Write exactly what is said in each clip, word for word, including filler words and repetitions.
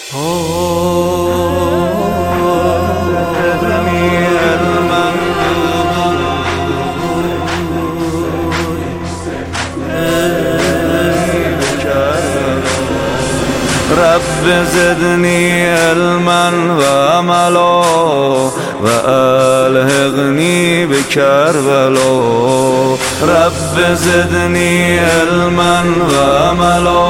رب زدني علما وعملا وألحقني بكربلا رب زدني علما وعملا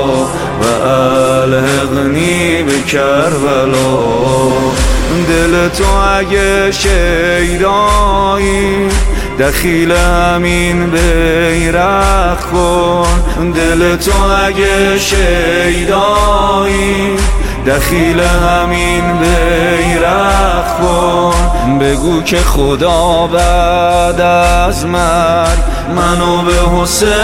وألحقني بكربلا دل تو اگه شیدایی دخیل همین بیرق کن دل تو اگه شیدایی دخیل همین بیرق کن بگو که خدا بعد از مرگ منو به حسین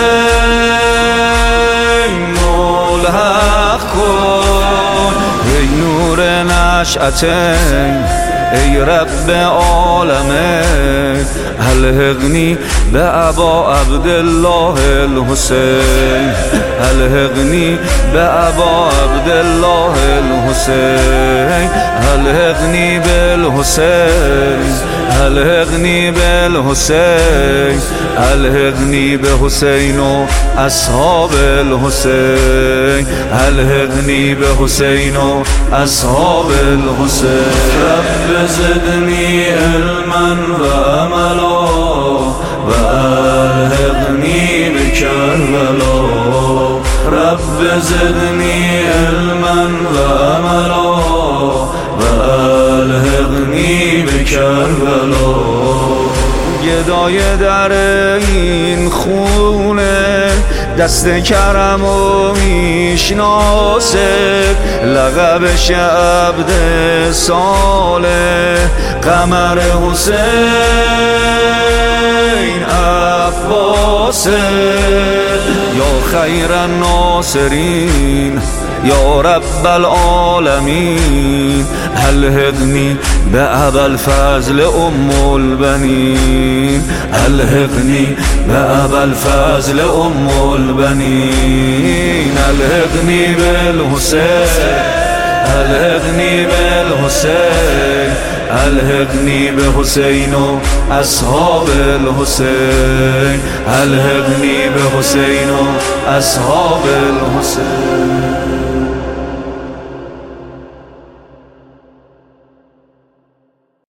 ملحق کن ای نور نشأتین ای رب عالمین الحقنی به ابا عبدالله الحسین الحقنی به ابا عبدالله الحسین الحقنی بالحسین الحقنی بالحسین الحقنی به حسین و اصحاب الحسین الحقنی به حسین و اصحاب الحسین رب زدنی علما و عملا و الحقنی بکربلا رب زدنی علما و عملا و الحقنی بکربلا گدای در این خونه دست کرم و میشناسه لقبش عبد صالح قمر حسین عباسه یا خیر الناصرین یا رب العالمین الحقنی به ابا الفضل ام البنین الحقنی به ابا الفضل ام البنین الحقني بالحسين الحقني بالحسين الحقني بحسين وأصحاب الحسين الحقني بحسين وأصحاب الحسين.